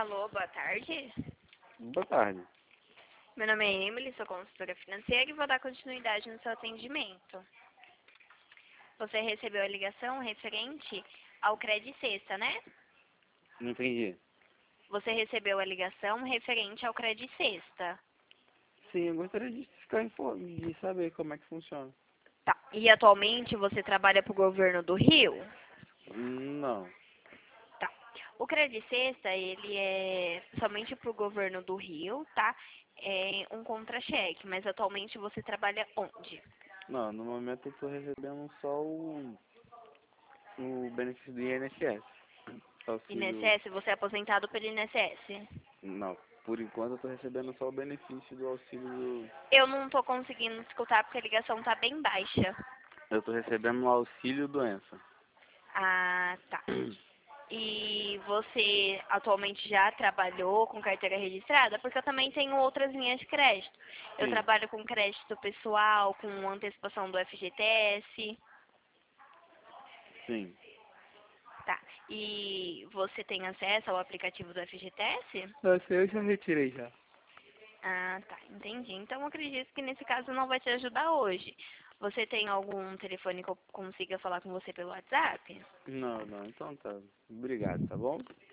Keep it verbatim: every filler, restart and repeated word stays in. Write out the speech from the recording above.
Alô, boa tarde. Boa tarde. Meu nome é Emily, sou consultora financeira e vou dar continuidade no seu atendimento. Você recebeu a ligação referente ao Credit Sexta, né? Não entendi. Você recebeu a ligação referente ao Credit Sexta. Sim, eu gostaria de ficar info... de saber como é que funciona. Tá. E atualmente você trabalha para o governo do Rio? Não. Tá. O Credit Sexta, ele é somente para o governo do Rio, tá? É um contra-cheque, mas atualmente você trabalha onde? Não, no momento eu tô recebendo só o, o benefício do I N S S. Auxílio... I N S S, você é aposentado pelo I N S S? Não, por enquanto eu tô recebendo só o benefício do auxílio do... Eu não tô conseguindo escutar porque a ligação tá bem baixa. Eu tô recebendo o auxílio doença. Ah, tá. E você atualmente já trabalhou com carteira registrada? Porque eu também tenho outras linhas de crédito. Eu Sim, trabalho com crédito pessoal, com antecipação do F G T S. sim. Tá. E você tem acesso ao aplicativo do F G T S? Nossa, eu já retirei já. Ah, tá. Entendi. Então eu acredito que nesse caso não vai te ajudar hoje. Você tem algum telefone que eu consiga falar com você pelo WhatsApp? Não, não, então tá. Obrigado, tá bom?